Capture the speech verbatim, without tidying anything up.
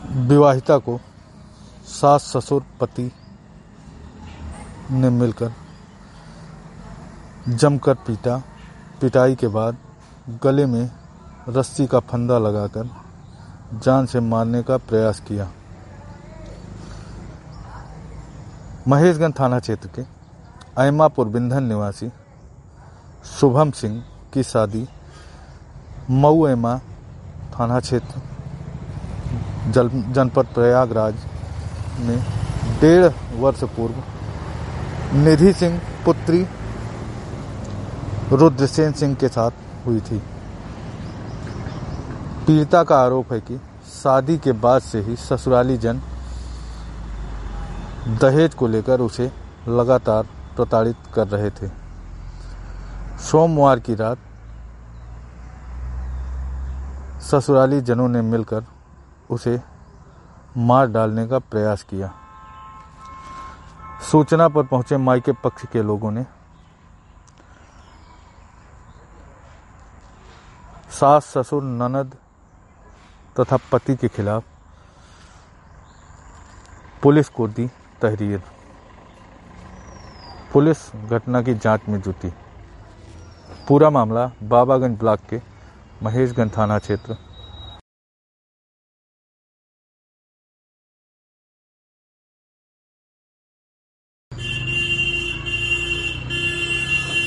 विवाहिता को सास ससुर पति ने मिलकर जमकर पीटा। पिटाई के बाद गले में रस्सी का फंदा लगाकर जान से मारने का प्रयास किया। महेशगंज थाना क्षेत्र के ऐमापुर बिंधन निवासी शुभम सिंह की शादी मऊ ऐमा थाना क्षेत्र जनपद प्रयागराज में डेढ़ वर्ष पूर्व निधि सिंह पुत्री रुद्रसेन सिंह के साथ हुई थी। पीड़िता का आरोप है कि शादी के बाद से ही ससुराली जन दहेज को लेकर उसे लगातार प्रताड़ित कर रहे थे। सोमवार की रात ससुराली जनों ने मिलकर उसे मार डालने का प्रयास किया। सूचना पर पहुंचे मायके पक्ष के लोगों ने सास ससुर ननद तथा पति के खिलाफ पुलिस को दी तहरीर। पुलिस घटना की जांच में जुटी। पूरा मामला बाबागंज ब्लॉक के महेशगंज थाना क्षेत्र